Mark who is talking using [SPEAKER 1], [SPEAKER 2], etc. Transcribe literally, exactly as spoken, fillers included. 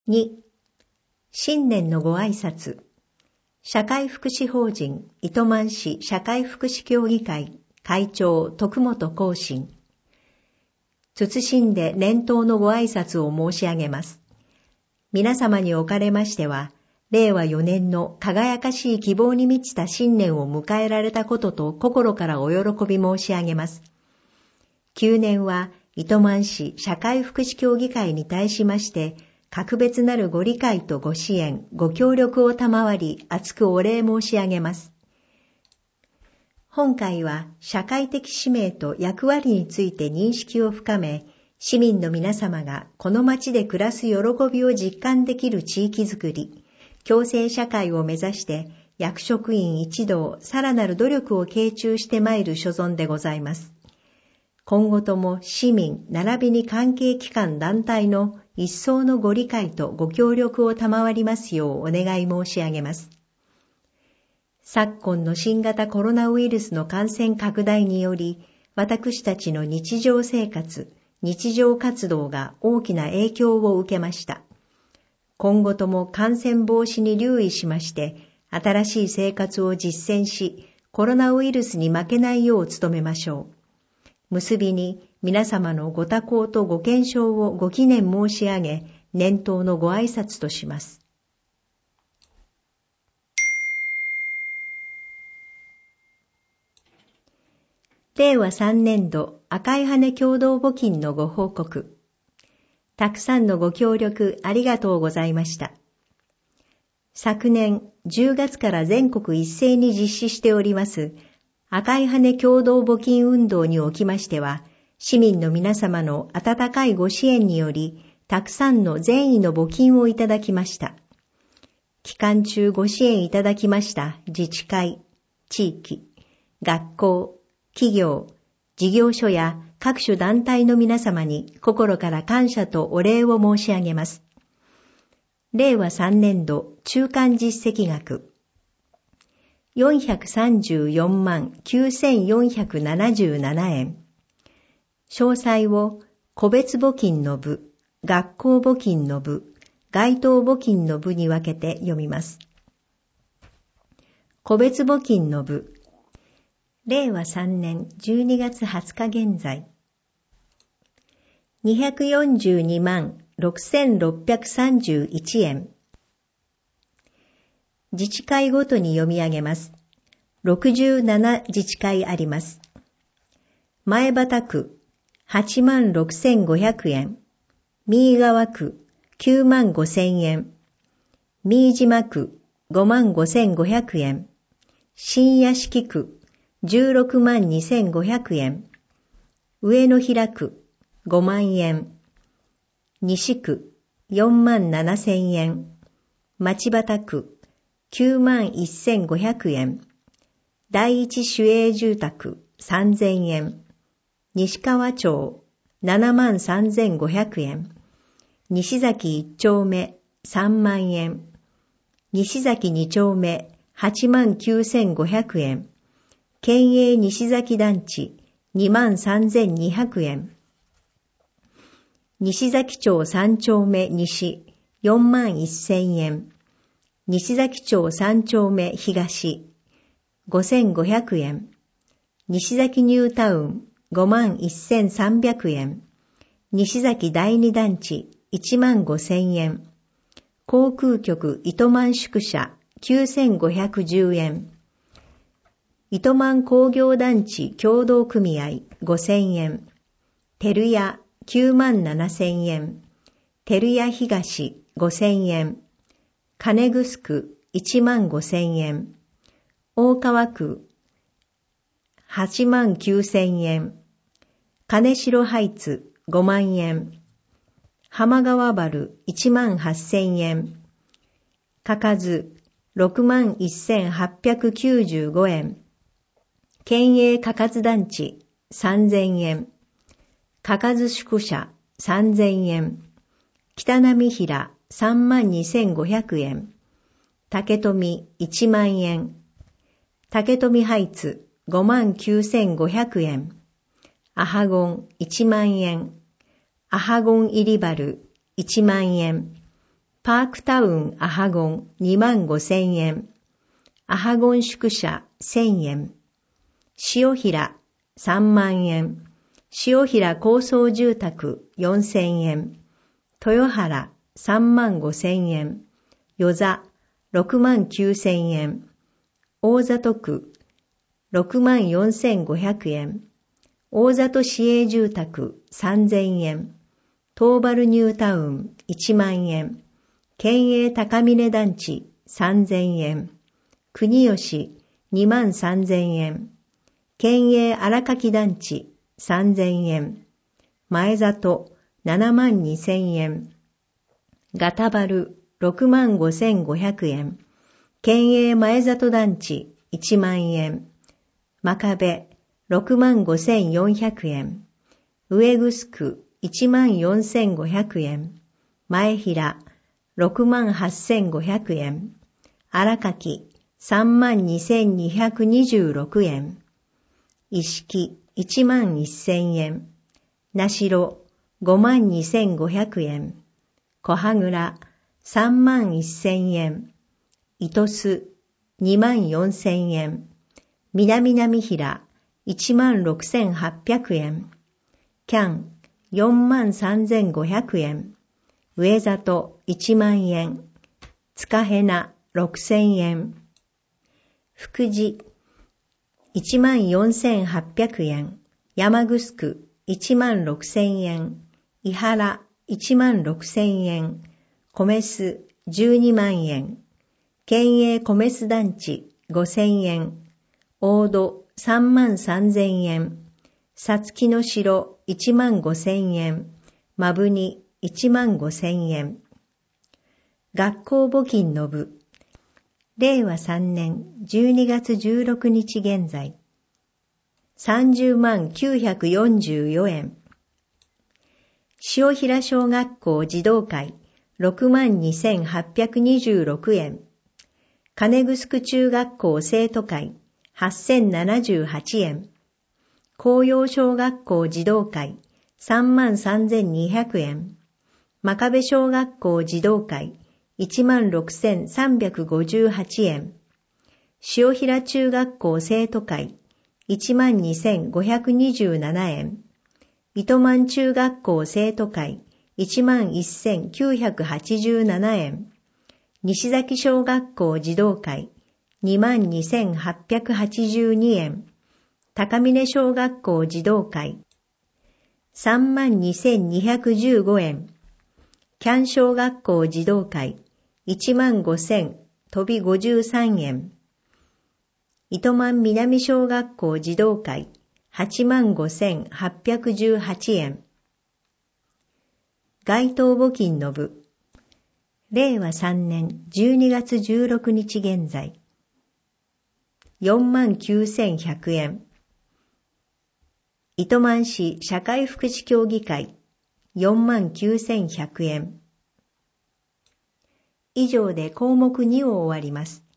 [SPEAKER 1] に、新年のご挨拶。社会福祉法人糸満市社会福祉協議会会長徳本光信。謹んで年頭のご挨拶を申し上げます。皆様におかれましては、れいわよねんの輝かしい希望に満ちた新年を迎えられたことと心からお喜び申し上げます。旧年は糸満市社会福祉協議会に対しまして、格別なるご理解とご支援、ご協力を賜り、厚くお礼申し上げます。本会は社会的使命と役割について認識を深め、市民の皆様がこの町で暮らす喜びを実感できる地域づくり、共生社会を目指して役職員一同さらなる努力を傾注してまいる所存でございます。今後とも市民並びに関係機関団体の一層のご理解とご協力を賜りますようお願い申し上げます。昨今の新型コロナウイルスの感染拡大により、私たちの日常生活、日常活動が大きな影響を受けました。今後とも感染防止に留意しまして、新しい生活を実践し、コロナウイルスに負けないよう努めましょう。結びに皆様のご多幸とご健勝をご祈念申し上げ、年頭のご挨拶とします。れいわさんねんど赤い羽共同募金のご報告。たくさんのご協力ありがとうございました。昨年じゅうがつから全国一斉に実施しております赤い羽共同募金運動におきましては、市民の皆様の温かいご支援により、たくさんの善意の募金をいただきました。期間中ご支援いただきました自治会、地域、学校、企業、事業所や各種団体の皆様に心から感謝とお礼を申し上げます。れいわさんねんど中間実績額よんひゃくさんじゅうよんまんきゅうせんよんひゃくななじゅうななえん。詳細を個別募金の部、学校募金の部、該当募金の部に分けて読みます。個別募金の部、れいわさんねんじゅうにがつはつか現在、にひゃくよんじゅうにまんろくせんろっぴゃくさんじゅういちえん。自治会ごとに読み上げます。ろくじゅうなな自治会あります。前畑区はちまんろくせんごひゃくえん、三井川区きゅうまんごせんえん、三井島区ごまんごせんごひゃくえん、新屋敷区じゅうろくまんにせんごひゃくえん、上野平区ごまんえん、西区よんまんななせんえん、町畑区きゅうまんせんごひゃくえん、第一守営住宅さんぜんえん、西川町ななまんさんぜんごひゃくえん、西崎いっ丁目さんまんえん、西崎に丁目はちまんきゅうせんごひゃくえん、県営西崎団地にまんさんぜんにひゃくえん、西崎町さん丁目西よんまんせんえん、西崎町さん丁目東ごせんごひゃくえん、西崎ニュータウンごまんせんさんびゃくえん、西崎第二団地いちまんごせんえん、航空局糸満宿舎きゅうせんごひゃくじゅうえん、糸満工業団地協同組合ごせんえん、照屋きゅうまんななせんえん、照屋東ごせんえん、金城区いちまんごせんえん、大川区はちまんきゅうせんえん、金城ハイツごまんえん、浜川原いちまんはっせんえん、かかずろくまんせんはっぴゃくきゅうじゅうごえん、県営かかず団地さんぜんえん、かかず宿舎さんぜんえん、北浪平さんまんにせんごひゃくえん、竹富いちまんえん、竹富ハイツごまんきゅうせんごひゃくえん、アハゴンいちまんえん、アハゴン入りバルいちまんえん、 パークタウンアハゴンにまんごせんえん。アハゴン宿舎せんえん。塩平さんまんえん。塩平高層住宅よんせんえん。豊原さんまんごせんえん。与座ろくまんきゅうせんえん。大里区ろくまんよんせんごひゃくえん。大里市営住宅さんぜんえん。東原ニュータウンいちまんえん。県営高峰団地さんぜんえん。国吉にまんさんぜんえん。県営荒垣団地さんぜんえん。前里ななまんにせんえん。ガタバルろくまんごせんごひゃくえん。県営前里団地いちまんえん。真壁ろくまんごせんよんひゃくえん。上城いちまんよんせんごひゃくえん。前平ろくまんはっせんごひゃくえん。荒垣さんまんにせんにひゃくにじゅうろくえん。石木いちまんせんえん。名城ごまんにせんごひゃくえん。小羽倉さんまんせんえん。糸須にまんよんせんえん。南波平いちまんろくせんはっぴゃくえん。キャンよんまんさんぜんごひゃくえん。上里いちまんえん。塚へなろくせんえん。福寺いちまんよんせんはっぴゃくえん。山城いちまんろくせんえん。伊原いちまんろくせんえん。米須じゅうにまんえん。県営米須団地ごせんえん。大戸さんまんさんぜんえん。さつきの城いちまんごせんえん。まぶにいちまんごせんえん。学校募金の部。れいわさんねんじゅうにがつじゅうろくにち現在。さんじゅうまんきゅうひゃくよんじゅうよえん。塩平小学校児童会ろくまんにせんはっぴゃくにじゅうろくえん。金城中学校生徒会はっせんななじゅうはちえん。紅葉小学校児童会さんまんさんぜんにひゃくえん。真壁小学校児童会いちまんろくせんさんびゃくごじゅうはちえん。塩平中学校生徒会いちまんにせんごひゃくにじゅうななえん。糸満中学校生徒会いちまんせんきゅうひゃくはちじゅうななえん。西崎小学校児童会にまんにせんはっぴゃくはちじゅうにえん。高峰小学校児童会さんまんにせんにひゃくじゅうごえん。キャン小学校児童会いちまんごせん飛びごじゅうさんえん。糸満南小学校児童会はちまんごせんはっぴゃくじゅうはちえん。街頭募金の部。れいわさんねんじゅうにがつじゅうろくにち現在。よんまんきゅうせんひゃくえん。糸満市社会福祉協議会よんまんきゅうせんひゃくえん。以上で項目にを終わります。